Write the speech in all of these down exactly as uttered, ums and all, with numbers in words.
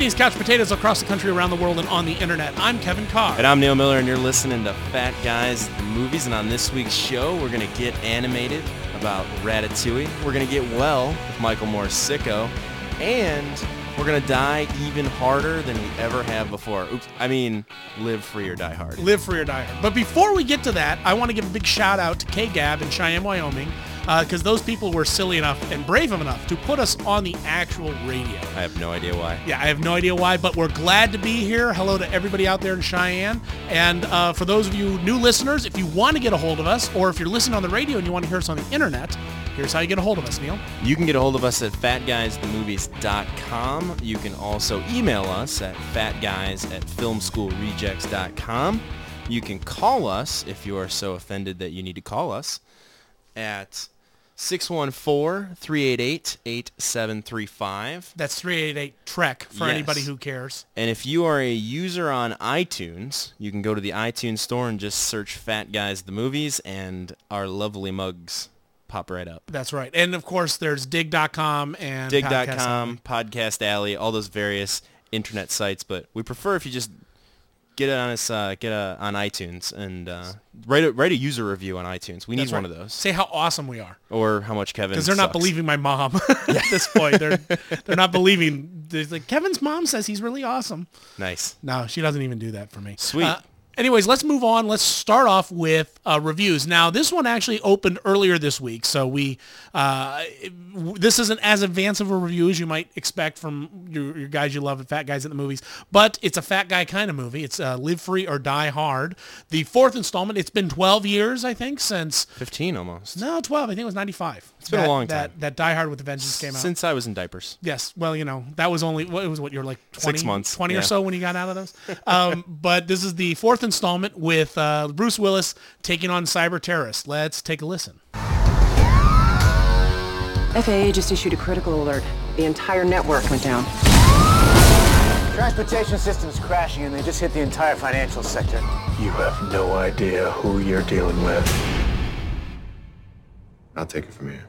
Greetings, couch potatoes across the country, around the world, and on the internet. I'm Kevin Carr. And I'm Neil Miller, and you're listening to Fat Guys the Movies. And on this week's show, we're going to get animated about Ratatouille. We're going to get well with Michael Moore's Sicko. And we're going to die even harder than we ever have before. Oops, I mean, live free or die hard. Live free or die hard. But before we get to that, I want to give a big shout out to K-Gab in Cheyenne, Wyoming, because uh, those people were silly enough and brave enough to put us on the actual radio. I have no idea why. Yeah, I have no idea why, but we're glad to be here. Hello to everybody out there in Cheyenne. And uh, for those of you new listeners, if you want to get a hold of us, or if you're listening on the radio and you want to hear us on the internet, here's how you get a hold of us, Neil. You can get a hold of us at fat guys the movies dot com. You can also email us at fatguys at film school rejects dot com. You can call us, if you are so offended that you need to call us, at six one four, three eight eight, eight seven three five. That's three eight eight Trek for Yes. anybody who cares. And if you are a user on iTunes, you can go to the iTunes store and just search Fat Guys the Movies, and our lovely mugs pop right up. That's right. And of course, there's dig dot com and dig dot Podcast com, Alley. Podcast Alley, all those various internet sites. But we prefer if you just get it on us, uh, get a, on iTunes and uh, write a write a user review on iTunes. We need That's one right. of those. Say how awesome we are. Or how much Kevin Because they're not sucks. believing my mom at this point. They're they're not believing. There's like, Kevin's mom says he's really awesome. Nice. No, she doesn't even do that for me. Sweet. Uh, anyways, let's move on. Let's start off with uh, reviews. Now, this one actually opened earlier this week, so we uh, this isn't as advanced of a review as you might expect from your, your guys you love at Fat Guys at the Movies, but it's a fat guy kind of movie. It's uh, Live Free or Die Hard, the fourth installment. It's been twelve years, I think, since... fifteen almost. No, twelve. I think it was ninety-five. It's been that, a long that, time. That Die Hard with a Vengeance came out. Since I was in diapers. Yes. Well, you know, that was only, what it was what, you were like twenty, Six months, twenty or yeah. so when you got out of those. Um, but this is the fourth installment with uh, Bruce Willis taking on cyber terrorists. Let's take a listen. F A A just issued a critical alert. The entire network went down. Transportation system's crashing and they just hit the entire financial sector. You have no idea who you're dealing with. I'll take it from here.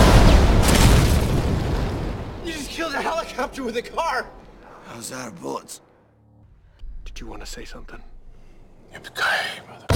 You just killed a helicopter with a car! How's that, bullets? Did you want to say something? Yippee-ki-yay, mother.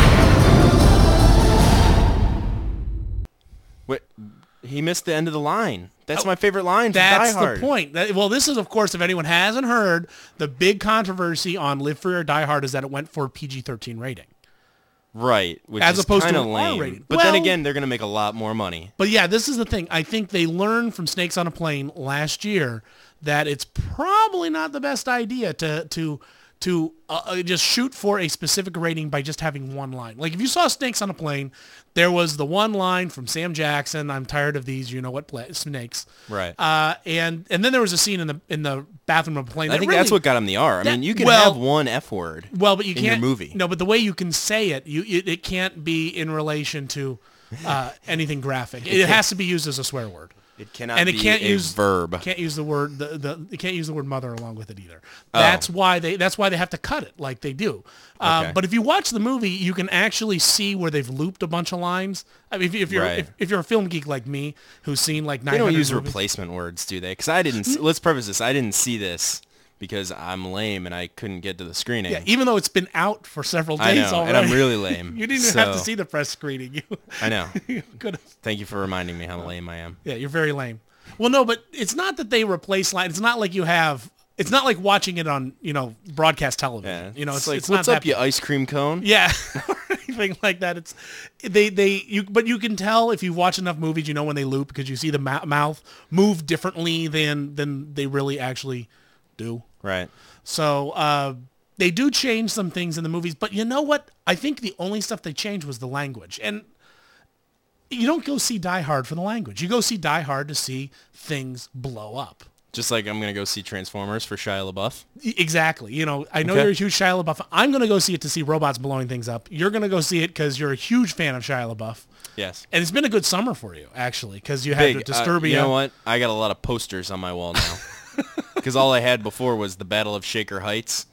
Wait, he missed the end of the line. That's my favorite line from That's Die Hard. the point. That, well, this is, of course, if anyone hasn't heard, the big controversy on Live Free or Die Hard is that it went for P G thirteen rating. Right, which As is opposed to kind an of R lame. rating. But Well- then again, they're going to make a lot more money. But yeah, this is the thing. I think they learned from Snakes on a Plane last year that it's probably not the best idea to to to uh, just shoot for a specific rating by just having one line. Like if you saw Snakes on a Plane, there was the one line from Sam Jackson, "I'm tired of these, you know what, pla- snakes." Right. Uh, and and then there was a scene in the in the bathroom of a plane. I that think really, that's what got him the R. I that- mean, you can well- have one F word Well, but you in can't. your movie. No, but the way you can say it, you it, it can't be in relation to uh, anything graphic. It has to be used as a swear word. It cannot and it be can't a use verb. Can't use the word the, the it can't use the word mother along with it either. That's why they that's why they have to cut it like they do. Um, Okay. but if you watch the movie, you can actually see where they've looped a bunch of lines. I mean, if, if you're Right. if, if you're a film geek like me who's seen like nine They hundred don't use movies, replacement words, do they? Because I didn't. s- Let's preface this. I didn't see this because I'm lame and I couldn't get to the screening. yeah, even though it's been out for several I days know, already. and I'm really lame. You didn't even have to so- see the press screening. You, I know. you could have. Thank you for reminding me how lame I am. Yeah, you're very lame. Well, no, but it's not that they replace lines. It's not like you have. It's not like watching it on, you know, broadcast television. Yeah. You know, it's, it's like, it's what's not up, that, you ice cream cone? Yeah, or anything like that. It's they they you, but you can tell if you watch enough movies, you know when they loop because you see the ma- mouth move differently than than they really actually do. Right. So uh, they do change some things in the movies, but you know what? I think the only stuff they changed was the language, and you don't go see Die Hard for the language. You go see Die Hard to see things blow up. Just like I'm gonna go see Transformers for Shia LaBeouf. E- Exactly. You know, I know Okay. you're a huge Shia LaBeouf. I'm going to go see it to see robots blowing things up. You're going to go see it because you're a huge fan of Shia LaBeouf. Yes. And it's been a good summer for you, actually, because you had Big. Uh, Disturbia. you know what? I got a lot of posters on my wall now. Because all I had before was the Battle of Shaker Heights.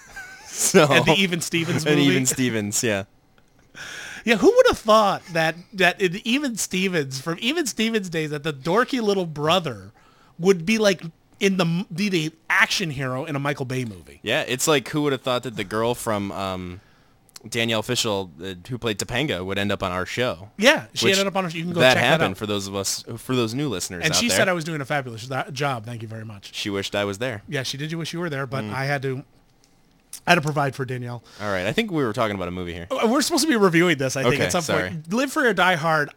So And the Even Stevens and movie. Even Stevens, yeah. Yeah, who would have thought that that in Even Stevens, from Even Stevens days, that the dorky little brother would be like in the be the action hero in a Michael Bay movie. Yeah, it's like who would have thought that the girl from um, Danielle Fishel, uh, who played Topanga, would end up on our show. Yeah, she Which ended up on our show. You can go that check happened that out. for those of us, for those new listeners And out she there. said I was doing a fabulous th- job. Thank you very much. She wished I was there. Yeah, she did. You wish you were there, Mm. but I had to. I had to provide for Danielle. All right, I think we were talking about a movie here. We're supposed to be reviewing this, I think, Okay, at some sorry. point. Live Free or Die Hard.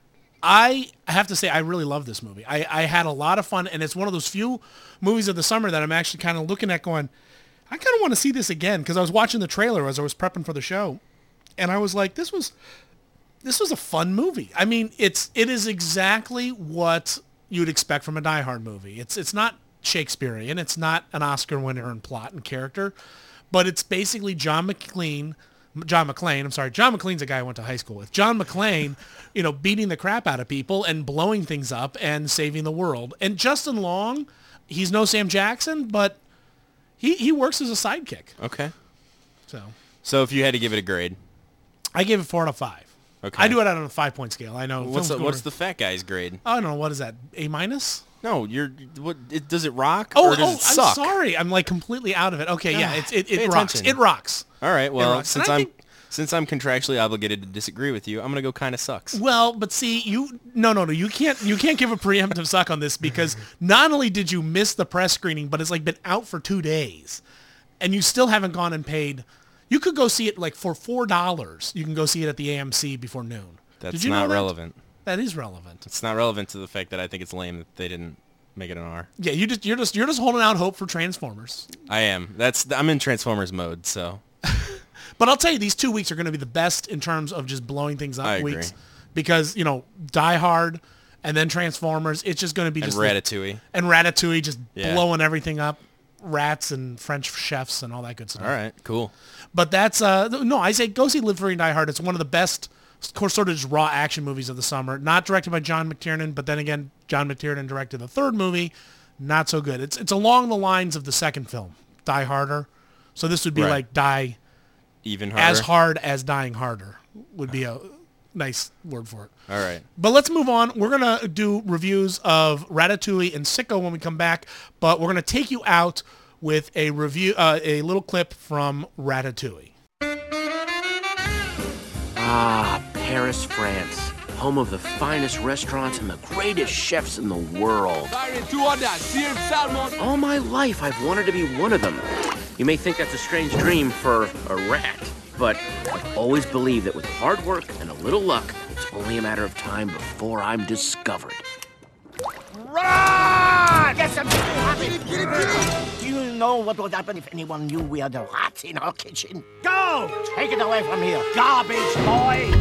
I have to say, I really love this movie. I, I had a lot of fun, and it's one of those few movies of the summer that I'm actually kind of looking at going, I kind of want to see this again, because I was watching the trailer as I was prepping for the show, and I was like, this was this was a fun movie. I mean, it's it is exactly what you'd expect from a Die Hard movie. It's it's not Shakespearean. It's not an Oscar winner in plot and character, but it's basically John McClane, John McClane, I'm sorry, John McClane's a guy I went to high school with. John McClane, you know, beating the crap out of people and blowing things up and saving the world. And Justin Long, he's no Sam Jackson, but he, he works as a sidekick. Okay. So So if you had to give it a grade, I gave it four out of five. Okay. I do it out on a five-point scale. I know. what's the, film what's school- the fat guy's grade? I don't know. What is that? A minus? No, you're what? It, does it rock Oh, or does oh, it suck? I'm sorry. I'm like completely out of it. Okay, yeah, it's, it, Pay it rocks. attention. It rocks. All right. Well, rocks. And since I I'm think- since I'm contractually obligated to disagree with you, I'm gonna go kind of sucks. Well, but see, you no, no, no. You can't you can't give a preemptive suck on this because not only did you miss the press screening, but it's like been out for two days, and you still haven't gone and paid. You could go see it like for four dollars. You can go see it at the A M C before noon. That's Did you know not that? relevant. That is relevant. It's not relevant to the fact that I think it's lame that they didn't make it an R. Yeah, you just you're just you're just holding out hope for Transformers. I am. That's I'm in Transformers mode, so But I'll tell you, these two weeks are going to be the best in terms of just blowing things up I agree. weeks, because you know Die Hard and then Transformers. It's just going to be and just like- Ratatouille. and Ratatouille just Yeah. blowing everything up, rats and French chefs and all that good stuff. All right, cool. But that's uh no, I say go see Live Free and Die Hard. It's one of the best, of course, sort of just raw action movies of the summer. Not directed by John McTiernan, but then again, John McTiernan directed the third movie. Not so good. It's it's along the lines of the second film, Die Harder. So this would be Right. like Die Even harder. as hard as Dying Harder would be a nice word for it. All right. But let's move on. We're going to do reviews of Ratatouille and Sicko when we come back, but we're going to take you out with a review, uh, a little clip from Ratatouille. Ah, Paris, France. Home of the finest restaurants and the greatest chefs in the world. All my life, I've wanted to be one of them. You may think that's a strange dream for a rat, but I've always believed that with hard work and a little luck, it's only a matter of time before I'm discovered. Run! Get some Do you know what would happen if anyone knew we had a rat in our kitchen? Go! Take it away from here, garbage boy!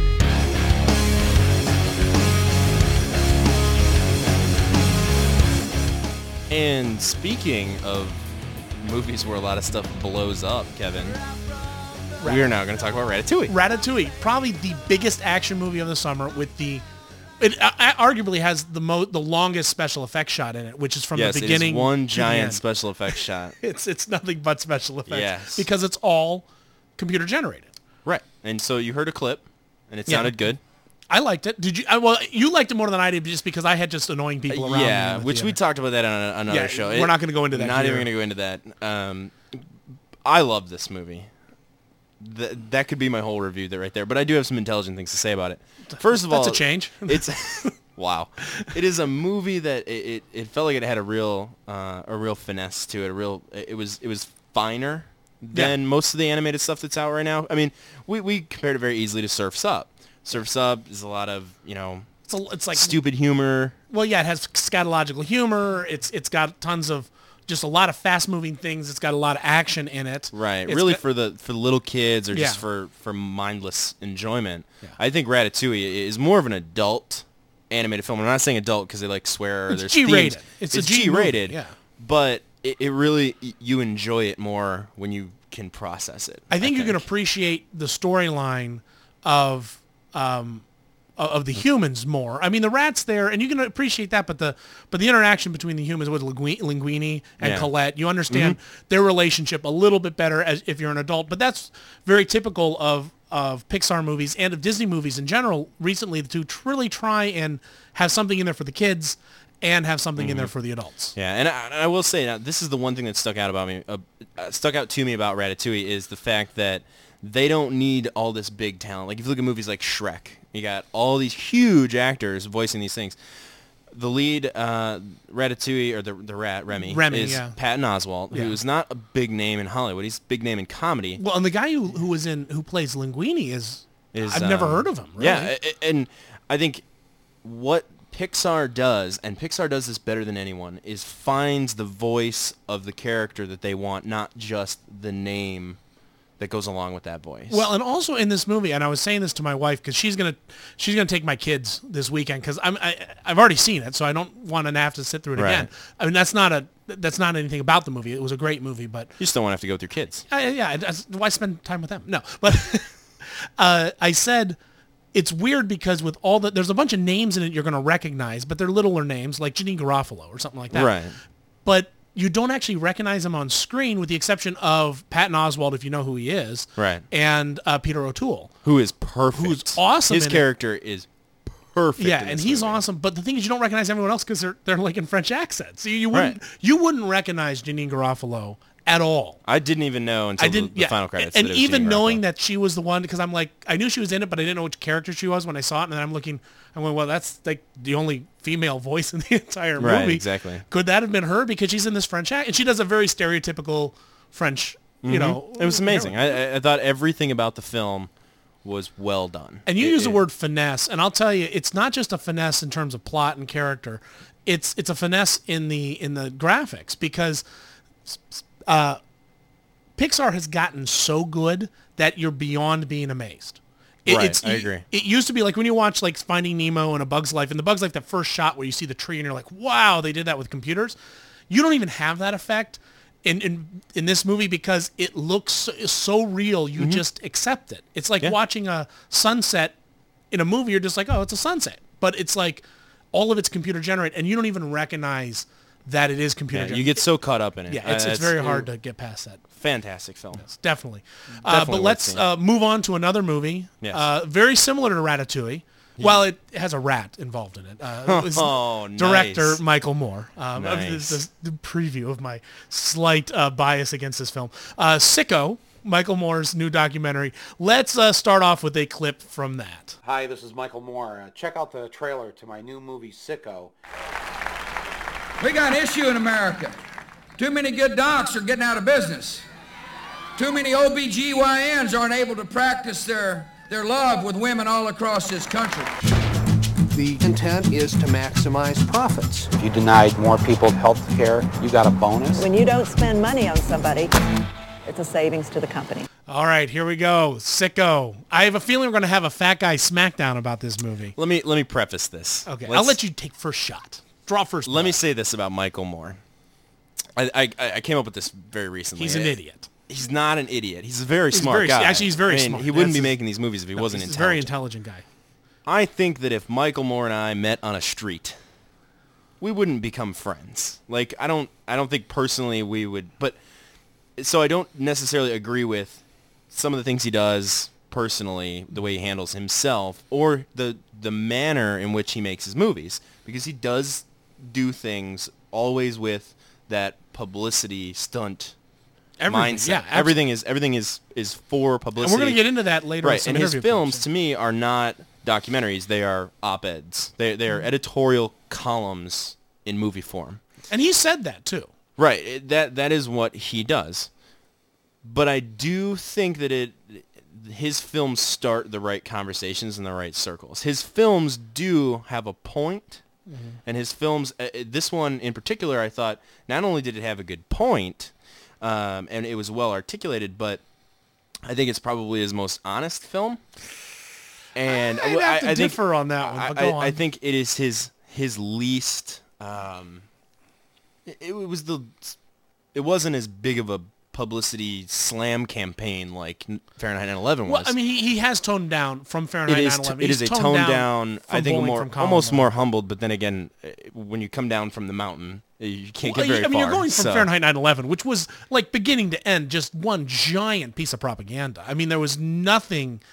And speaking of movies where a lot of stuff blows up, Kevin, we are now going to talk about Ratatouille. Ratatouille, probably the biggest action movie of the summer with the... It uh, arguably has the mo- the longest special effects shot in it, which is from yes, the beginning it is one to the giant end. special effects shot. It's it's nothing but special effects Yes. because it's all computer generated. Right. And so you heard a clip, and it Yeah. sounded good. I liked it. Did you? I, well, you liked it more than I did, just because I had just annoying people around me. Yeah, in the which we theater. talked about that on a, another Yeah, show. we're not gonna go into that Not here. even going to go into that. Um, I love this movie. Th- that could be my whole review there right there. But I do have some intelligent things to say about it. First of That's all, a change. It's wow. It is a movie that it, it, it felt like it had a real uh, a real finesse to it. A real it was it was finer than Yeah. most of the animated stuff that's out right now. I mean, we we compared it very easily to Surf's Up. Surf's Up is a lot of, you know, It's, a, it's like stupid humor. Well, yeah, it has scatological humor. It's it's got tons of just a lot of fast moving things. It's got a lot of action in it. Right, It's really got- for the for the little kids or just Yeah. for, for mindless enjoyment. Yeah. I think Ratatouille is more of an adult animated film. I'm not saying adult because they like swear or It's there's G-rated. themes. It's a It's G G-rated. movie, yeah. But it, it really y- you enjoy it more when you can process it. I think you can appreciate the storyline of um, of the humans more. I mean, the rat's there, and you can appreciate that, but the but the interaction between the humans with Linguini, Linguini and Yeah. Colette, you understand their relationship a little bit better as if you're an adult. But that's very typical of of Pixar movies and of Disney movies in general. Recently, to really try and have something in there for the kids and have something in there for the adults. Yeah, and I, and I will say now, this is the one thing that stuck out about me, uh, uh, stuck out to me about Ratatouille is the fact that they don't need all this big talent. Like if you look at movies like Shrek, you got all these huge actors voicing these things. The lead, uh, Ratatouille, or the the rat, Remy, Remy, is yeah. Patton Oswalt, Yeah. who is not a big name in Hollywood. He's a big name in comedy. Well, and the guy who, who was in who plays Linguini is, Is, I've never um, heard of him. Really. Yeah, a- a- and I think what Pixar does, and Pixar does this better than anyone, is finds the voice of the character that they want, not just the name that goes along with that voice. Well, and also in this movie, and I was saying this to my wife because she's gonna she's gonna take my kids this weekend because I'm I, I've already seen it, so I don't want to have to sit through it Right. again. I mean, that's not a that's not anything about the movie. It was a great movie, but you just don't want to have to go with your kids. I, yeah, I, I- why spend time with them? No, but uh, I said it's weird because with all the there's a bunch of names in it you're gonna recognize, but they're littler names like Janine Garofalo or something like that. Right. But you don't actually recognize him on screen with the exception of Patton Oswalt, if you know who he is. Right. And uh, Peter O'Toole. Who is perfect. Who's awesome His in it. character is perfect. Yeah, in and this he's movie. awesome. But the thing is, you don't recognize everyone else because they're they're like in French accents. You, you wouldn't Right. you wouldn't recognize Janine Garofalo at all. I didn't even know until I didn't. the, the yeah, final credits. and that it was even Janine knowing Garofalo. that she was the one, because I'm like, I knew she was in it, but I didn't know which character she was when I saw it. And then I'm looking, I'm going, well, that's like the only female voice in the entire movie. Right, exactly. Could that have been her because she's in this French act, and she does a very stereotypical French, you know. It was amazing. I, I- I thought everything about the film was well done. And you It- use the it- word finesse, and I'll tell you, it's not just a finesse in terms of plot and character. It's it's a finesse in the in the graphics because uh, Pixar has gotten so good that you're beyond being amazed. It, Right, it's, I agree. It used to be like when you watch like Finding Nemo and A Bug's Life, and The Bug's Life, that first shot where you see the tree and you're like, wow, they did that with computers. You don't even have that effect in in, in this movie because it looks so, so real. You just accept it. It's like Mm-hmm. Yeah. watching a sunset in a movie. You're just like, oh, it's a sunset, but it's like all of it's computer generated, and you don't even recognize that it is computer Yeah, generated. you get so caught up in it. yeah, it's, Uh, it's very hard to get past that. Fantastic film. Definitely. uh, Definitely but worth let's seeing. uh, move on to another movie. Yes. Uh, very similar to Ratatouille. Well, it has a rat involved in it. Uh, it was Oh, director nice. Michael Moore. Um, of Nice. this, this, the preview of my slight uh, bias against this film. Uh, Sicko, Michael Moore's new documentary. Let's uh, start off with a clip from that. Hi, this is Michael Moore. Uh, check out the trailer to my new movie, Sicko. We got an issue in America. Too many good docs are getting out of business. Too many O B G Y Ns aren't able to practice their, their love with women all across this country. The intent is to maximize profits. If you denied more people health care, you got a bonus. When you don't spend money on somebody, it's a savings to the company. All right, here we go. Sicko. I have a feeling we're going to have a fat guy smackdown about this movie. Let me let me preface this. Okay, Let's- I'll let you take first shot. Draw first. Let me blood. say this about Michael Moore. I, I I came up with this very recently. He's an idiot. He's not an idiot. He's a very He's smart very- guy. actually, he's very I mean, smart. He wouldn't That's be his- making these movies if he No, wasn't he's a intelligent. very intelligent guy. I think that if Michael Moore and I met on a street, we wouldn't become friends. Like I don't I don't think personally we would, but so I don't necessarily agree with some of the things he does personally, the way he handles himself, or the the manner in which he makes his movies, because he does do things always with that publicity stunt Everything, mindset. yeah, absolutely. everything is everything is is for publicity. And we're going to get into that later. in Right, some and his interview films clips. to me are not documentaries; they are op-eds. They they Mm-hmm. are editorial columns in movie form. And he said that too. Right, it, that that is what he does. But I do think that it his films start the right conversations in the right circles. His films do have a point, Mm-hmm. and his films, uh, this one in particular, I thought not only did it have a good point, um, and it was well articulated, but I think it's probably his most honest film. And I'd have to I, I think differ on that one, I, but go I- I on. think it is his his least. Um, it, it was the. It wasn't as big of a publicity slam campaign like Fahrenheit nine eleven was. Well, I mean, he, he has toned down from Fahrenheit it is. nine eleven. It is a He's toned down. down I from think Bowling more from almost Columbine. more humbled. But then again, uh, when you come down from the mountain, uh, you can't Well, get very I mean, far. you're going from so. Fahrenheit nine eleven, which was like beginning to end just one giant piece of propaganda. I mean, there was nothing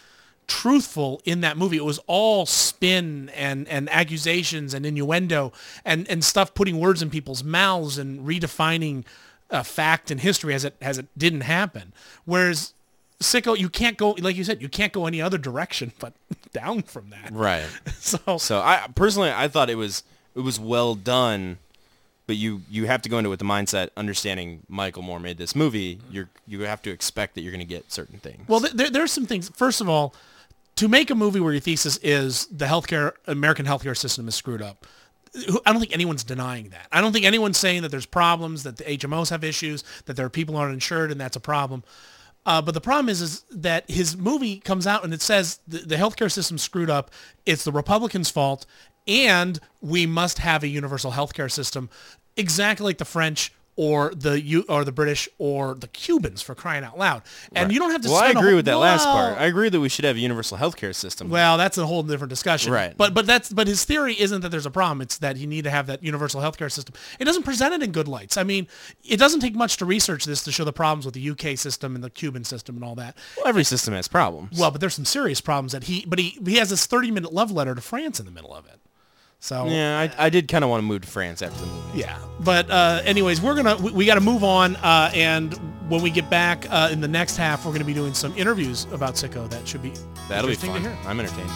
truthful in that movie. It was all spin and, and accusations and innuendo and, and stuff putting words in people's mouths and redefining uh, fact and history as it as it didn't happen. Whereas Sicko, you can't go, like you said, you can't go any other direction but down from that. Right. So, so I personally, I thought it was it was well done, but you, you have to go into it with the mindset, understanding Michael Moore made this movie. You're you have to expect that you're going to get certain things. Well, there, there's some things. First of all, to make a movie where your thesis is the healthcare American healthcare system is screwed up, I don't think anyone's denying that. I don't think anyone's saying that there's problems, that the H M Os have issues, that there are people who aren't insured, and that's a problem. Uh, but the problem is, is that his movie comes out and it says the, the healthcare system's screwed up. It's the Republicans' fault, and we must have a universal healthcare system, exactly like the French or the U or the British or the Cubans, for crying out loud. And Right. you don't have to. Well, I spend a agree whole, with that last well, part. I agree that we should have a universal healthcare system. Well, that's a whole different discussion. Right. But but that's but his theory isn't that there's a problem. It's that you need to have that universal healthcare system. It doesn't present it in good lights. I mean, it doesn't take much to research this to show the problems with the U K system and the Cuban system and all that. Well, every system has problems. Well, but there's some serious problems that he. But he he has this thirty minute love letter to France in the middle of it. So yeah, I, I did kind of want to move to France after the movie. Yeah, but uh, anyways, we're gonna we, we got to move on, uh, and when we get back uh, in the next half, we're gonna be doing some interviews about Sicko. That should be That'll be interesting fun. to hear. I'm entertained.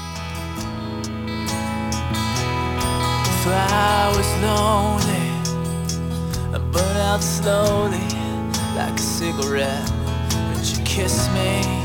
If I was lonely, I burn out slowly like a cigarette. Would you kiss me?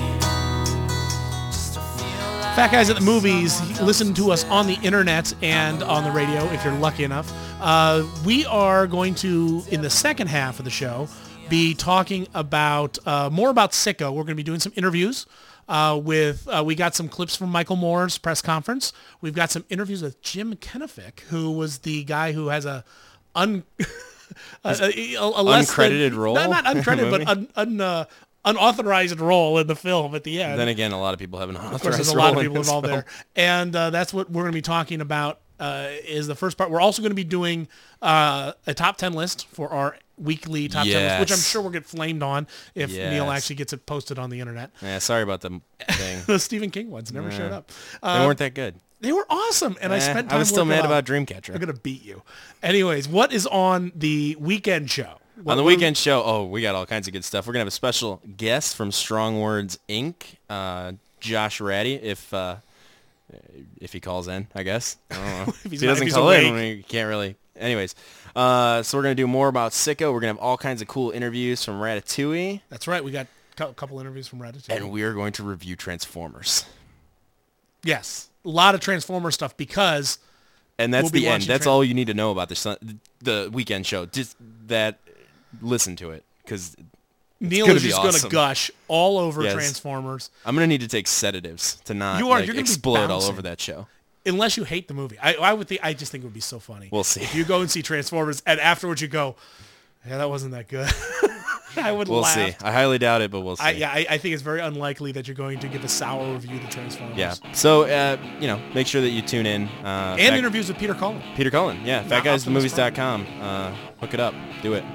Fat Guys at the Movies, listen to us on the internet and on the radio if you're lucky enough. Uh, we are going to, in the second half of the show, be talking about uh, more about Sicko. We're going to be doing some interviews uh, with, uh, we got some clips from Michael Moore's press conference. We've got some interviews with Jim Kenefick, who was the guy who has a un... a, a, a less uncredited than, role? No, not uncredited, but un, un, uh, unauthorized role in the film at the end. Then again, a lot of people have an Of unauthorized course, there's a role lot of in people this involved film. there. And uh, that's what we're going to be talking about uh, is the first part. We're also going to be doing uh, a top ten list for our weekly top ten list, which I'm Yes. sure we'll get flamed on if Yes. Neil actually gets it posted on the internet. Yeah, sorry about the thing. The Stephen King ones never Yeah. showed up. They Uh, weren't that good. They were awesome, and I Eh, spent I time was still working mad on- about Dreamcatcher. I'm going to beat you. Anyways, what is on the weekend show? What- On the what- weekend show, oh, we got all kinds of good stuff. We're going to have a special guest from Strong Words, Incorporated, uh, Josh Ratty, if uh, if he calls in, I guess. I don't know. If he's if he not- doesn't if he's call awake. in, we can't really. Anyways, uh, so we're going to do more about Sicko. We're going to have all kinds of cool interviews from Ratatouille. That's right. We got a couple interviews from Ratatouille. And we are going to review Transformers. Yes. A lot of Transformer stuff because... And that's we'll be the end. watching That's Tran- all you need to know about the sun, the weekend show. Just that, listen to it because Neil gonna is be just awesome. going to gush all over Yes. Transformers. I'm gonna need to take sedatives to not You are. like, You're gonna be explode all bouncing. over that show. Unless you hate the movie. I, I would think. I just think it would be so funny. We'll see. If you go and see Transformers and afterwards you go, yeah, that wasn't that good. I would We'll laugh. see. I highly doubt it, but we'll see. I, yeah, I, I think it's very unlikely that you're going to give a sour review to Transformers. Yeah. So uh, you know, make sure that you tune in. Uh, And Fat- interviews with Peter Cullen. Peter Cullen. Yeah. Not fat guys the movies dot Optimus com. Uh, hook it up. Do it.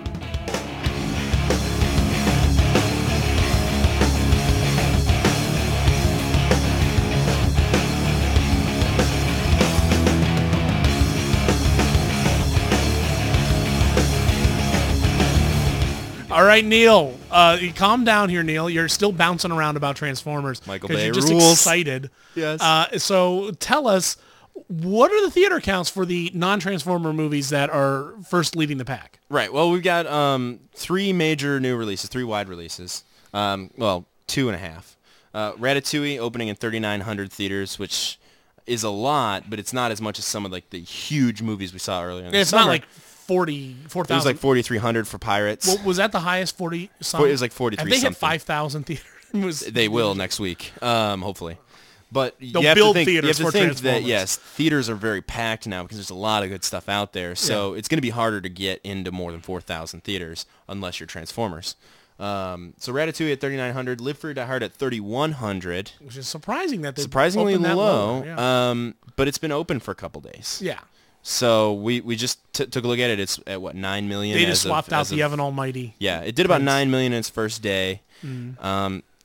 All right, Neil. Uh, you calm down here, Neil. You're still bouncing around about Transformers. Michael 'cause Bay you're just rules. excited. Yes. Uh, so tell us, what are the theater counts for the non-Transformer movies that are first leading the pack? Right. Well, we've got um, three major new releases, three wide releases. Um, well, two and a half. Uh, Ratatouille opening in thirty-nine hundred theaters, which is a lot, but it's not as much as some of like the huge movies we saw earlier in the It's summer. not like forty, four It was thousand. like forty-three hundred for Pirates. Well, was that the highest forty? It was like forty-three Have they hit something. five thousand theaters? It was- They will next week, um, hopefully. But They'll you have build to think, you theaters have to for think that Transformers. yes, theaters are very packed now because there's a lot of good stuff out there. So it's going to be harder to get into more than four thousand theaters unless you're Transformers. Um, so Ratatouille at thirty-nine hundred, Live Free or Die Hard at thirty-one hundred. Which is surprising that they Surprisingly opened that low, low. Yeah. um, but it's been open for a couple days. Yeah. So we, we just t- took a look at it. It's at what nine million. They as just of- swapped out as the of- Evan Almighty. Yeah, it did about Prince. nine million in its first day. Mm. Um,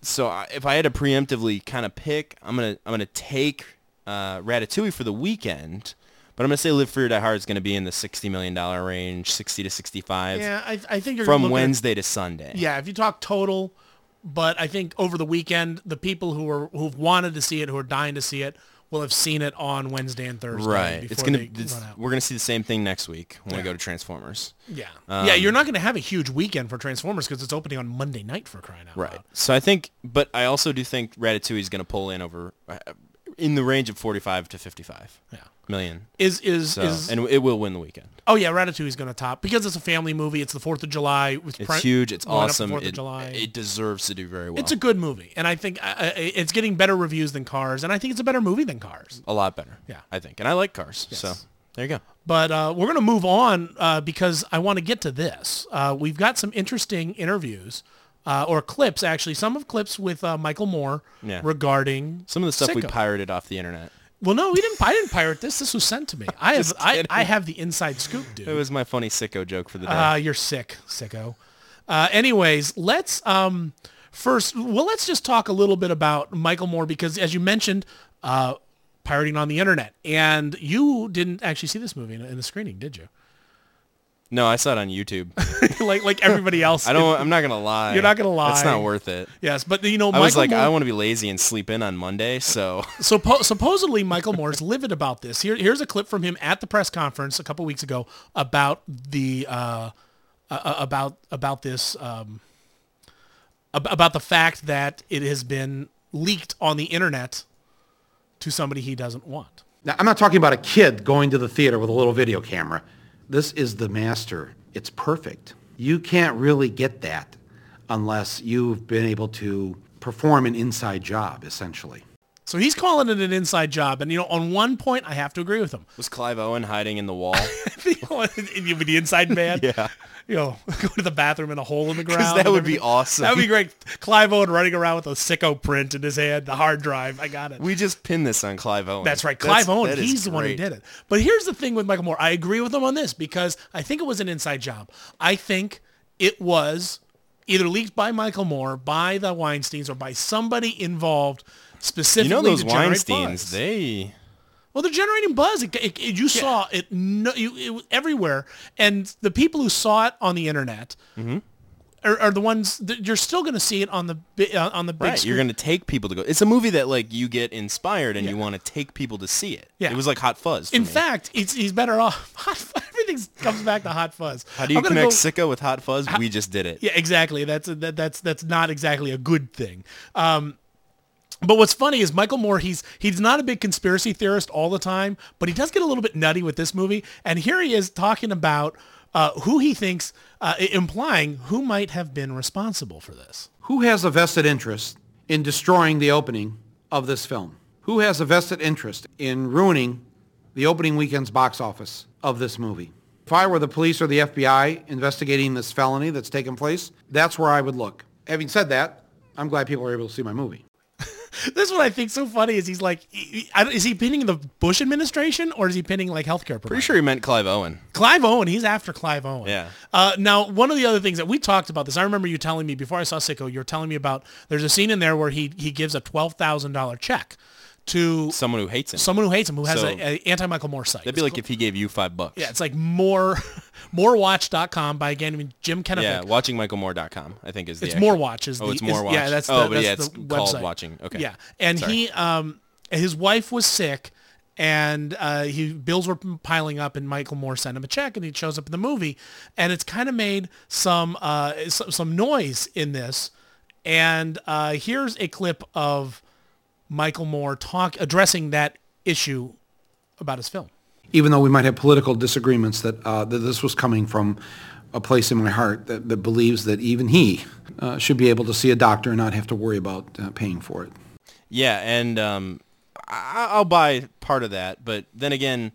so I- if I had to preemptively kind of pick, I'm gonna I'm gonna take uh, Ratatouille for the weekend, but I'm gonna say Live Free or Die Hard is gonna be in the sixty million dollar range, sixty to sixty-five. Yeah, I, I think you're from looking Wednesday at, to Sunday. Yeah, if you talk total, but I think over the weekend, the people who are who've wanted to see it, who are dying to see it, will have seen it on Wednesday and Thursday. Right. It's gonna. they It's, run out. we're gonna see the same thing next week when Yeah. we go to Transformers. Yeah. Um, yeah, you're not going to have a huge weekend for Transformers because it's opening on Monday night, for crying out Right. loud. So I think, but I also do think Ratatouille is gonna pull in over uh, in the range of forty-five to fifty-five. Yeah. Million. Is is So, is and it will win the weekend. Oh yeah, Ratatouille is going to top because it's a family movie. It's the Fourth of July. It's, It's pri- huge. It's going up to awesome. Fourth It, of July. it deserves to do very well. It's a good movie, and I think uh, it's getting better reviews than Cars, and I think it's a better movie than Cars. a lot better. Yeah. I think, and I like Cars. Yes. So there you go. But uh, we're going to move on uh, because I want to get to this. Uh, we've got some interesting interviews, uh, or clips actually, some of clips with uh, Michael Moore Yeah. regarding Some of the stuff we Sicko. pirated off the internet. Well, no, we didn't. I didn't pirate this. This was sent to me. I have. I, I have the inside scoop, dude. It was my funny sicko joke for the day. Uh, you're sick, sicko. Uh, anyways, let's um, first. Well, let's just talk a little bit about Michael Moore because, as you mentioned, uh, pirating on the internet, and you didn't actually see this movie in, in the screening, did you? No, I saw it on YouTube. like like everybody else. I don't. I'm not gonna lie. You're not gonna lie. It's not worth it. Yes, but you know, I Michael was like, Moore, I want to be lazy and sleep in on Monday, so. So po- supposedly Michael Moore's livid about this. Here, here's a clip from him at the press conference a couple weeks ago about the uh, uh, about about this um, ab- about the fact that it has been leaked on the internet to somebody he doesn't want. Now, I'm not talking about a kid going to the theater with a little video camera. This is the master. It's perfect. You can't really get that unless you've been able to perform an inside job, essentially. So he's calling it an inside job, and you know, on one point, I have to agree with him. Was Clive Owen hiding in the wall? With the inside man, Yeah. You know, go to the bathroom in a hole in the ground. that and would be everything. awesome. That would be great. Clive Owen running around with a sicko print in his hand, the hard drive. I got it. We just pinned this on Clive Owen. That's right. Clive Owen, that is he's the one who great. did it. But here's the thing with Michael Moore. I agree with him on this because I think it was an inside job. I think it was either leaked by Michael Moore, by the Weinsteins, or by somebody involved specifically You know those to generate Weinsteins, buzz. they... Well, they're generating buzz. It, it, it- you saw it, no, you, it was everywhere, and the people who saw it on the internet Mm-hmm. are, are the ones that you're still going to see it on the bi- uh, on the big Right, screen. you're going to take people to go. It's a movie that, like, you get inspired and you want to take people to see it. Yeah. It was like Hot Fuzz for In me. fact, he's, he's better off. Hot, Fuzz- everything comes back to Hot Fuzz. How do you I'm gonna connect go- Sicko with Hot Fuzz? we just did it. Yeah, exactly. That's a, that, that's that's not exactly a good thing. Um, but what's funny is Michael Moore. He's he's not a big conspiracy theorist all the time, but he does get a little bit nutty with this movie. And here he is talking about uh, who he thinks, uh, implying who might have been responsible for this. Who has a vested interest in destroying the opening of this film? Who has a vested interest in ruining the opening weekend's box office of this movie? If I were the police or the F B I investigating this felony that's taken place, that's where I would look. Having said that, I'm glad people are able to see my movie. This is what I think so funny is he's like, he- I don't- is he pinning the Bush administration or is he pinning like healthcare providers? Pretty sure he meant Clive Owen. Clive Owen, he's after Clive Owen. Yeah. Uh, now, one of the other things that we talked about this, I remember you telling me before I saw Sicko, you were telling me about, there's a scene in there where he he gives a twelve thousand dollars check to Someone who hates him. someone who hates him, who has So- a, a anti-Michael Moore site. That'd be like if he gave you five bucks. Yeah, it's like more, morewatch dot com by, again, I mean, Jim Kennefick. Yeah, watching michael moore dot com, I think is the It's actual- More Watch is Oh, the it's More is- Watch. Yeah, that's oh, the, but that's yeah, it's the called website. Watching. Okay. Yeah, and Sorry. he um his wife was sick, and uh, he bills were piling up, and Michael Moore sent him a check, and he shows up in the movie, and it's kind of made some uh some, some noise in this, and uh, here's a clip of Michael Moore talk addressing that issue about his film. Even though we might have political disagreements, that, uh, that this was coming from a place in my heart that, that believes that even he uh, should be able to see a doctor and not have to worry about uh, paying for it. Yeah, and um, I- I'll buy part of that, but then again,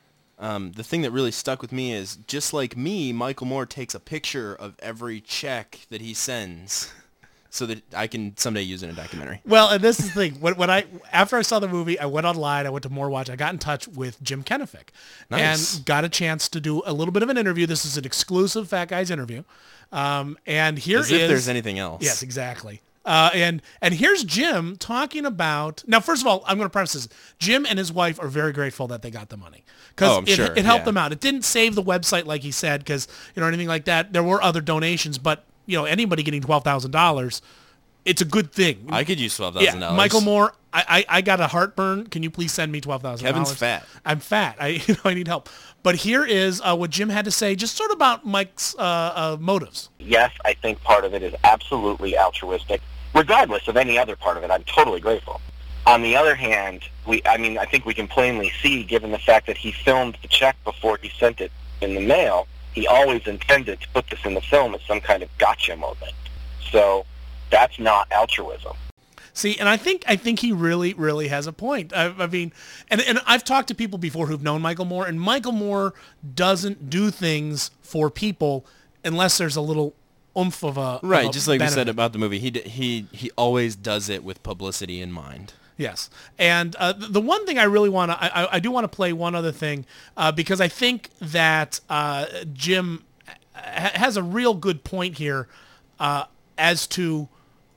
um, the thing that really stuck with me is, just like me, Michael Moore takes a picture of every check that he sends so that I can someday use it in a documentary. Well, and this is the thing. When, when I after I saw the movie, I went online. I went to More Watch. I got in touch with Jim Kennefick, Nice. and got a chance to do a little bit of an interview. This is an exclusive Fat Guys interview, um, and here As is if there's anything else. Yes, exactly. Uh, and and here's Jim talking about, now first of all, I'm going to preface this. Jim and his wife are very grateful that they got the money. Because Oh, I'm it, sure, it helped yeah. them out. It didn't save the website like he said, because, you know, anything like that. There were other donations, but, you know, anybody getting twelve thousand dollars, it's a good thing. I could use twelve thousand dollars. Yeah, Michael Moore, I, I, I got a heartburn. Can you please send me twelve thousand dollars? Kevin's fat. I'm fat. I you know I need help. But here is uh, what Jim had to say, just sort of about Mike's uh, uh, motives. Yes, I think part of it is absolutely altruistic. Regardless of any other part of it, I'm totally grateful. On the other hand, we I mean, I think we can plainly see, given the fact that he filmed the check before he sent it in the mail, he always intended to put this in the film as some kind of gotcha moment. So that's not altruism. See, and I think I think he really, really has a point. I, I mean, and, and I've talked to people before who've known Michael Moore, and Michael Moore doesn't do things for people unless there's a little oomph of a Right, of a just like benefit. we said about the movie. He d- he he always does it with publicity in mind. Yes, and uh, the one thing I really want to, I, I do want to play one other thing uh, because I think that uh, Jim ha- has a real good point here uh, as to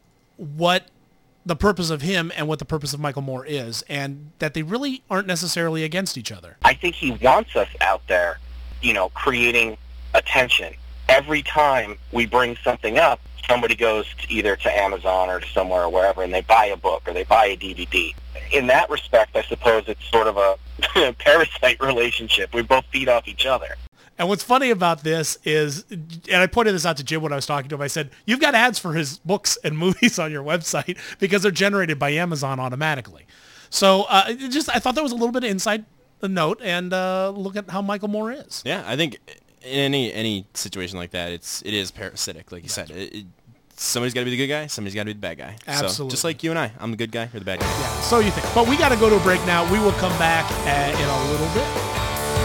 what the purpose of him and what the purpose of Michael Moore is, and that they really aren't necessarily against each other. I think he wants us out there, you know, creating attention. Every time we bring something up, somebody goes to either to Amazon or to somewhere or wherever, and they buy a book or they buy a D V D. In that respect, I suppose it's sort of a parasite relationship. We both feed off each other. And what's funny about this is, and I pointed this out to Jim when I was talking to him, I said, you've got ads for his books and movies on your website because they're generated by Amazon automatically. So uh, it just I thought that was a little bit of inside note, and uh, look at how Michael Moore is. Yeah, I think in any any situation like that, it's it is parasitic, like you said. It, it, somebody's got to be the good guy, somebody's got to be the bad guy. So, Absolutely. just like you and I, I'm the good guy, you're the bad guy. Yeah, so you think. But we got to go to a break now. We will come back uh, in a little bit.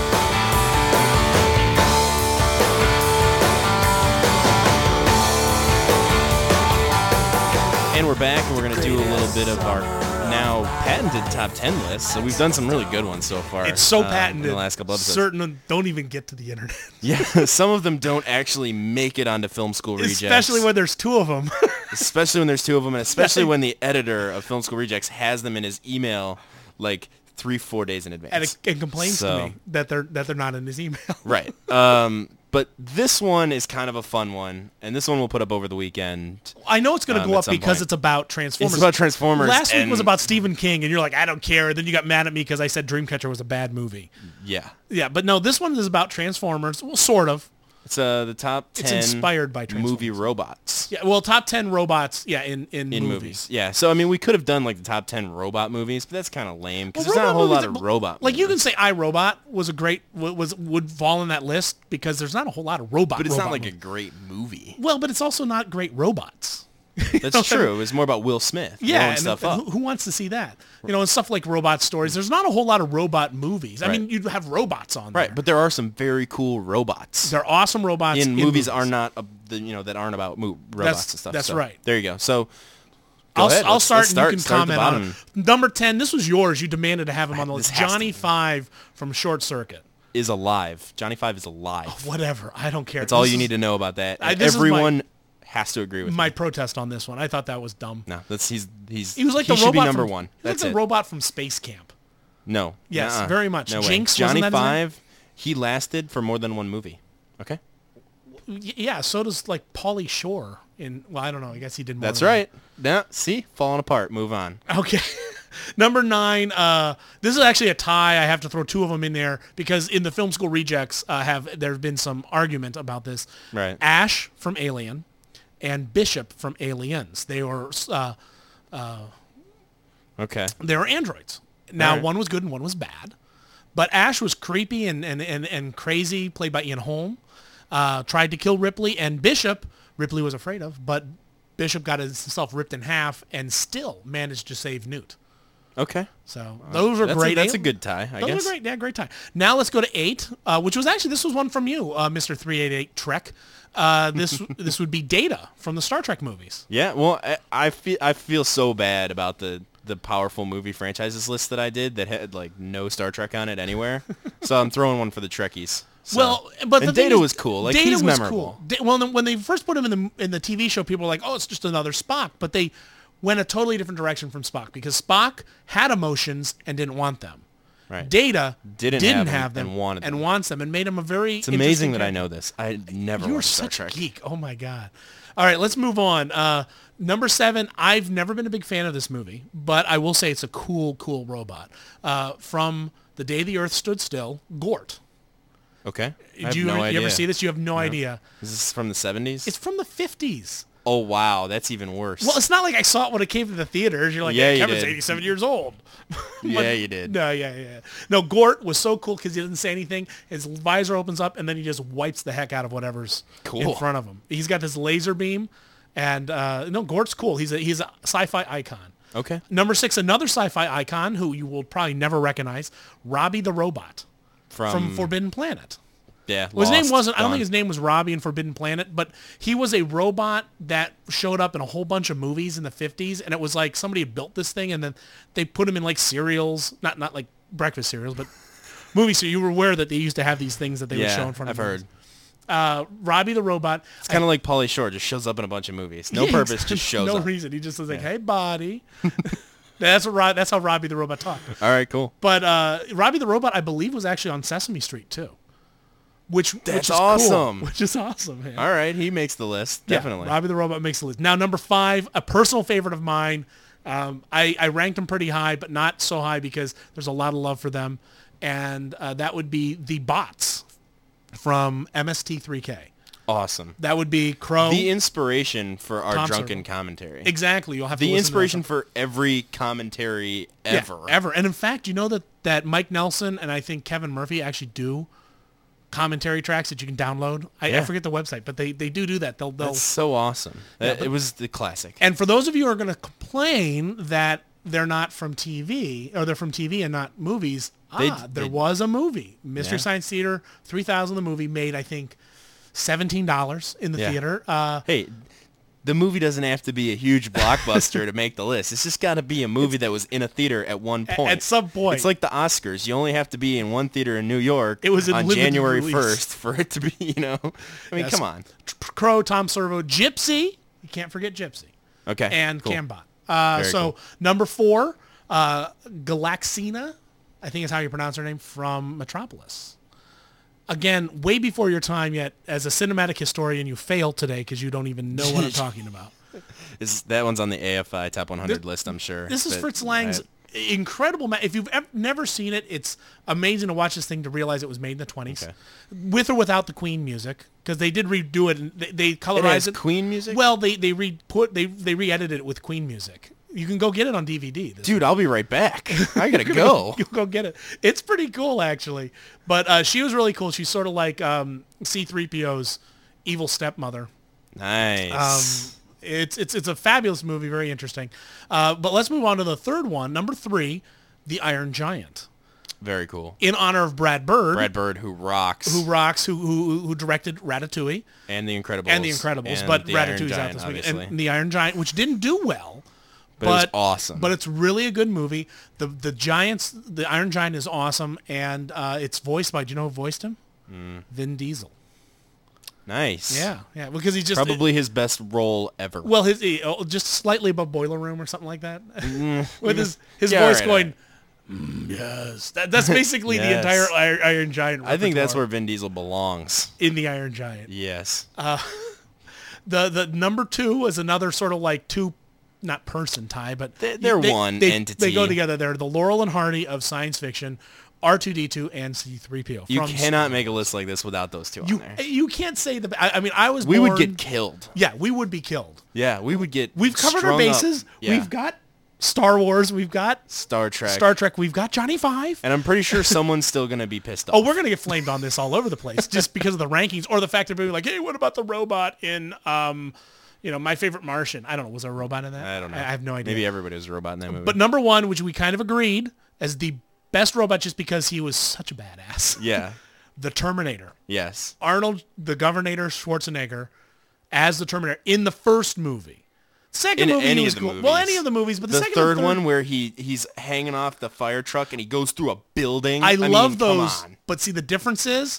And we're back, and we're going to do a little bit of our now patented top ten list. So we've done some really good ones so far. It's so uh, patented. in the last couple episodes. Certain of them don't even get to the internet. Yeah, some of them don't actually make it onto Film School Rejects. Especially when there's two of them. Especially when there's two of them, and especially when the editor of Film School Rejects has them in his email like three, four days in advance. And it, it complains So- to me that they're that they're not in his email. Right. Um, but this one is kind of a fun one, and this one we'll put up over the weekend. I know it's going to um, go at up some because point. it's about Transformers. It's about Transformers. Last week and- was about Stephen King, and you're like, I don't care. Then you got mad at me because I said Dreamcatcher was a bad movie. Yeah. Yeah, but no, this one is about Transformers. Well, sort of. It's uh, the top It's ten inspired by Transformers. movie robots. Yeah, well, top ten robots. Yeah, in in, In movies. movies. Yeah, so I mean, we could have done like the top ten robot movies, but that's kind of lame because Well, there's not a robot whole lot movies- of robot Like you can say iRobot was a great wa- was would fall in that list because there's not a whole lot of robot. But it's not robot like a movies. great movie. Well, but it's also not great robots. That's true. It was more about Will Smith Yeah, blowing and stuff who, up. who wants to see that? You know, and stuff like robot stories. There's not a whole lot of robot movies. I Right. mean, you'd have robots on there. Right, but there are some very cool robots. They're awesome robots in, in movies movies. are not a, the, you know that aren't about mo- robots That's- and stuff. that's So, right. There you go. So go I'll, ahead. I'll Let's- start let's and start, you can start at the comment on bottom. it. Number ten, this was yours. You demanded to have him on the This list. has to Johnny be. Five from Short Circuit. Is alive. Johnny Five is alive. Whatever. I don't care. That's all This you is- need to know about that. I- And this is my- everyone has to agree with My me. protest on this one. I thought that was dumb. No, that's he's he's He was like he the should robot be number from, one. He was That's like it. the robot from Space Camp. No. Yes, nuh-uh. very much. No way. Jinx, Johnny wasn't that his name? Five. He lasted for more than one movie. Okay. Y- Yeah, so does like Pauly Shore in. Well, I don't know. I guess he did more. That's than right. Now, see, falling apart. Move on. that. Okay. Number nine. Uh, this is actually a tie. I have to throw two of them in there because in the Film School Rejects uh, have there have been some argument about this. Right. Ash from Alien and Bishop from Aliens. They were uh, uh, Okay. they were androids. Now All right. one was good and one was bad, but Ash was creepy and and, and, and crazy, played by Ian Holm. Uh, tried to kill Ripley, and Bishop Ripley was afraid of, but Bishop got himself ripped in half and still managed to save Newt. Okay. So those are That's a- great. that's a al- good tie, I those guess. are great. Yeah, great tie. Now let's go to eight, uh, which was actually this was one from you, uh, Mister three eighty-eight Trek. Uh, this this would be Data from the Star Trek movies. Yeah. Well, I, I feel I feel so bad about the the powerful movie franchises list that I did that had like no Star Trek on it anywhere. So I'm throwing one for the Trekkies. So. Well, but the and thing Data is, was cool. Like Data he's was memorable. Cool. Da- well, when they first put him in the in the T V show, people were like, "Oh, it's just another Spock." But they went a totally different direction from Spock because Spock had emotions and didn't want them. Right. Data didn't, didn't have, have them them and wanted and them. wants them and made him a very. It's amazing that interesting I know this. I never You're watched Star such Trek. a geek. Oh my god. All right, let's move on. Uh, number seven. I've never been a big fan of this movie, but I will say it's a cool, cool robot. Uh, from The Day the Earth Stood Still, Gort. Okay. I Do have you, no you idea. ever see this? You have no, No. idea. Is this from the seventies? It's from the fifties. Oh wow, that's even worse. Well, it's not like I saw it when it came to the theaters. You're like, Yeah, yeah, you Kevin's did. eighty-seven years old. yeah, you did. No, yeah, yeah. No, Gort was so cool because he doesn't say anything. His visor opens up, and then he just wipes the heck out of whatever's Cool. in front of him. He's got this laser beam, and uh, no, Gort's cool. He's a he's a sci-fi icon. Okay. Number six, another sci-fi icon who you will probably never recognize, Robbie the Robot From, from Forbidden Planet. Yeah. Well, his name Lost, wasn't. I don't Gone. think his name was Robbie in Forbidden Planet, but he was a robot that showed up in a whole bunch of movies in the fifties, and it was like somebody had built this thing, and then they put him in like cereals, not not like breakfast cereals, but movies. So you were aware that they used to have these things that they would Yeah, show in front I've of. heard. movies. Uh, Robbie the Robot. It's kind of like Pauly Shore, just shows up in a bunch of movies. No Yeah, purpose, just shows no up. reason. He just says like, Yeah. "Hey, buddy." that's what. Ro- That's how Robbie the Robot talked. All right, cool. But uh, Robbie the Robot, I believe, was actually on Sesame Street too. Which, which That's is awesome. Cool, which is awesome, man. All right, he makes the list. Definitely. Yeah, Robbie the Robot makes the list. Now, number five, a personal favorite of mine. Um, I, I ranked them pretty high, but not so high because there's a lot of love for them. And uh, that would be the bots from M S T three K. Awesome. That would be Crow. The inspiration for our Tom drunken Servo. commentary. Exactly. You'll have to The listen inspiration to for every commentary ever. Yeah, ever. And in fact, you know that, that Mike Nelson and I think Kevin Murphy actually do commentary tracks that you can download. I, Yeah. I forget the website, but they, they do do that. They'll, they'll That's so awesome. Yeah, That- but- it was the classic. And for those of you who are going to complain that they're not from T V, or they're from T V and not movies, They- ah, there they- was a movie. Mystery Yeah. Science Theater three thousand, the movie, made, I think, seventeen dollars in the Yeah. theater. Uh, Hey, the movie doesn't have to be a huge blockbuster to make the list. It's just got to be a movie that was in a theater at one A- point. at some point. It's like the Oscars. You only have to be in one theater in New York It was in on limited January release. first for it to be, you know. I mean, yes. come on. Crow, Tom Servo, Gypsy. You can't forget Gypsy. Okay. And cool. Cambot. Uh, Very so cool. number four, uh, Galaxina, I think is how you pronounce her name, from Metropolis. Again, way before your time yet. As a cinematic historian, you failed today because you don't even know what I'm talking about. Is, that one's on the A F I Top one hundred This- list, I'm sure. This is But Fritz Lang's I- incredible. Ma- if you've ever, never seen it, it's amazing to watch this thing to realize it was made in the twenties, with or without the Queen music, because they did redo it and they, they colorized has it. Queen music? Well, they they re put they they re-edited it with Queen music. You can go get it on D V D. This Dude, I'll be right back. I gotta go. You'll go get it. It's pretty cool, actually. But uh, she was really cool. She's sort of like um, C three P O's evil stepmother. Nice. Um, it's it's it's a fabulous movie, very interesting. Uh, but let's move on to the third one, number three, The Iron Giant, Very cool. in honor of Brad Bird, Brad Bird, who rocks. who rocks, who who who directed Ratatouille and The Incredibles. and The Incredibles. and But The Iron Ratatouille's out Giant, this week, obviously. and The Iron Giant, which didn't do well. But it was awesome. But it's really a good movie. The the Giants, the Iron Giant is awesome, and uh, it's voiced by. Do you know who voiced him? Mm. Vin Diesel. Nice. Yeah, yeah, because he's just Probably his best role ever. well, his he, oh, just slightly above Boiler Room or something like that, with his his Yeah, voice right, going. "Mm, yes, that, that's basically the Yes. entire Iron, Iron Giant. I think that's repertoire where Vin Diesel belongs. in the Iron Giant. Yes. Uh, the the number two is another sort of like two, not person tie, but They're- they're one they, entity. They go together. They're the Laurel and Hardy of science fiction, R two D two and C three P O. You from cannot make a list like this without those two You on there. you can't say the. I, I mean, I was. We would born- get killed. Yeah, we would be killed. Yeah, we would get. We've covered our strung up. bases. Yeah. We've got Star Wars. We've got Star Trek. Star Trek. We've got Johnny Five. And I'm pretty sure someone's still gonna be pissed off. Oh, we're gonna get flamed on this all over the place just because of the rankings or the fact that people are like, hey, what about the robot in, um, you know, My Favorite Martian? I don't know. Was there a robot in that? I don't know. I, I have no idea. Maybe everybody was a robot in that movie. But number one, which we kind of agreed as the best robot, just because he was such a badass. yeah. The Terminator. Yes. Arnold, the Governor Schwarzenegger, as the Terminator in the first movie. Second In movie any he was of the cool. movies. Well, any of the movies, but the, The second third, and one where he he's hanging off the fire truck and he goes through a building. I, mean, love come those, on. but see the difference is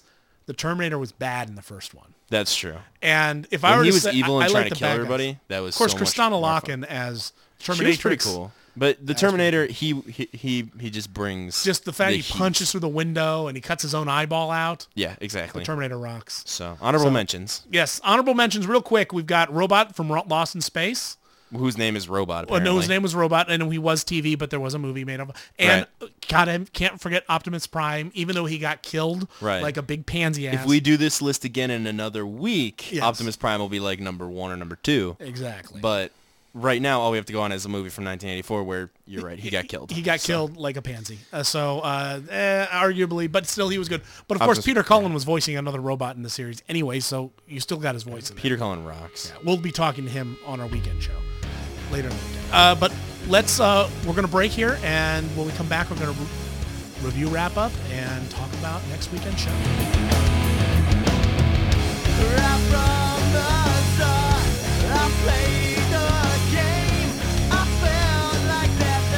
the Terminator was bad in the first one. That's true. And if when I were he to was say, evil I, and I trying like to the kill bad everybody, guys. that was of course so much Kristanna more Loken as Terminatrix. She was pretty cool. But the Terminator, he, he he he just brings just the fact the he heat. punches through the window and he cuts his own eyeball out. Yeah, exactly. The Terminator rocks. So honorable So, mentions. Yes, honorable mentions real quick. We've got Robot from Ro- Lost in Space. Whose name is Robot, Well, apparently. no, his name was Robot, and he was T V, but there was a movie made of him. And God, I can't forget Optimus Prime, even though he got killed Right. like a big pansy ass. If we do this list again in another week, Yes. Optimus Prime will be like number one or number two. Exactly. But right now, all we have to go on is a movie from nineteen eighty-four where, you're right, he got killed. He got So, killed like a pansy. Uh, so, uh, eh, arguably, but still he was good. But of course, Optimus- Peter Cullen was voicing another robot in the series anyway, so you still got his voice in there. Peter Cullen rocks. Yeah, we'll be talking to him on our weekend show later in the weekend. Uh, but let's, uh, we're going to break here, and when we come back, we're going to re- review wrap up and talk about next weekend show. Right from the start, I played the game. I felt like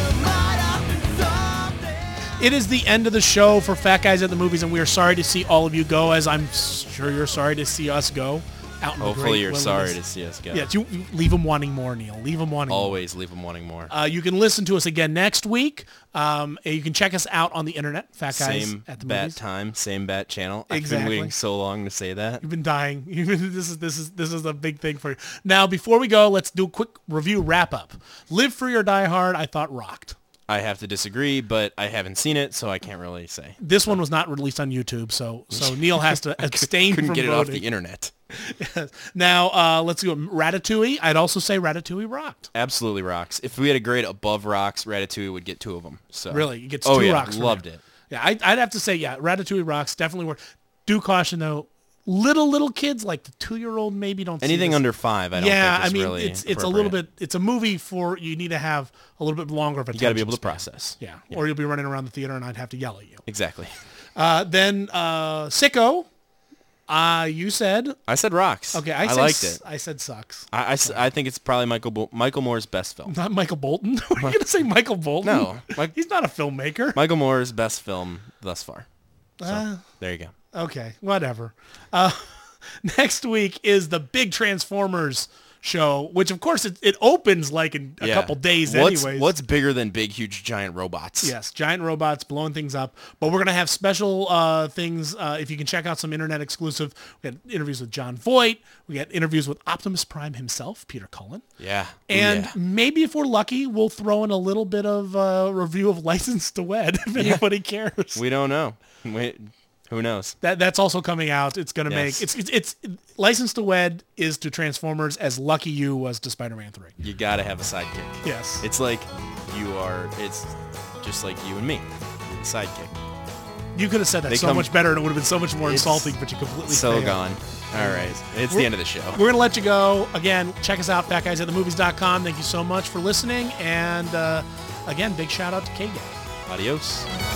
that there might have been something. It is the end of the show for Fat Guys at the Movies, and we are sorry to see all of you go, as I'm sure you're sorry to see us go. Out in the Hopefully great you're wilderness. sorry to see us go. Yeah, you, you leave them wanting more, Neil. Leave them wanting more. Always leave them wanting more. Uh, you can listen to us again next week. Um, and you can check us out on the internet, Fat Guys Same at the bat Movies. time, same bat channel. I've Exactly. been waiting so long to say that. You've been dying. You've been- this is this is this is a big thing for you. Now, before we go, let's do a quick review wrap up. Live Free or Die Hard, I thought rocked. I have to disagree, but I haven't seen it, so I can't really say. This one was not released on YouTube, so so Neil has to abstain Couldn't from get it off voting. the internet. Yes. Now, uh, let's go Ratatouille. I'd also say Ratatouille rocked. Absolutely rocks. If we had a grade above rocks, Ratatouille would get two of them. So Really, it gets oh, two yeah, rocks. from loved him. it. Yeah, I, I'd have to say, yeah, Ratatouille rocks. Definitely worth. Do caution though, little little kids like the two year old maybe don't. see Anything this. under five, I don't yeah, think is I mean, really it's it's a little appropriate. bit. It's a movie for you need to have a little bit longer of a. You got to be able to process. Yeah. or you'll be running around the theater and I'd have to yell at you. Exactly. Uh, then uh, Sicko, uh, you said. I said rocks. Okay, I, I said liked s- it. I said sucks. I, I s- I think it's probably Michael Bo- Michael Moore's best film. Not Michael Bolton. Are you gonna say Michael Bolton? No, Mike- he's not a filmmaker. Michael Moore's best film thus far. So, Uh, there you go. Okay, whatever. Uh, next week is the big Transformers show, which of course it, it opens like in a Yeah. couple days what's, anyways. What's bigger than big, huge, giant robots? Yes, giant robots blowing things up. But we're going to have special uh, things. Uh, if you can check out some internet exclusive, we got interviews with John Voight. We got interviews with Optimus Prime himself, Peter Cullen. Yeah. Ooh, And yeah. maybe if we're lucky, we'll throw in a little bit of uh, review of License to Wed, if anybody cares. We don't know. Wait, who knows? That that's also coming out. It's gonna Yes. make it's, it's it's License to Wed is to Transformers as Lucky You was to Spider-Man three. You got to have a sidekick. Yes. It's like you are, it's just like you and me. You're the sidekick. You could have said that They so come- much better, and it would have been so much more It's insulting. But you completely So failed. gone. All right. It's We're- the end of the show. We're gonna let you go. Again, check us out, fat guys at the movies dot com. Thank you so much for listening, and uh, again, big shout out to K-Gag. Adios.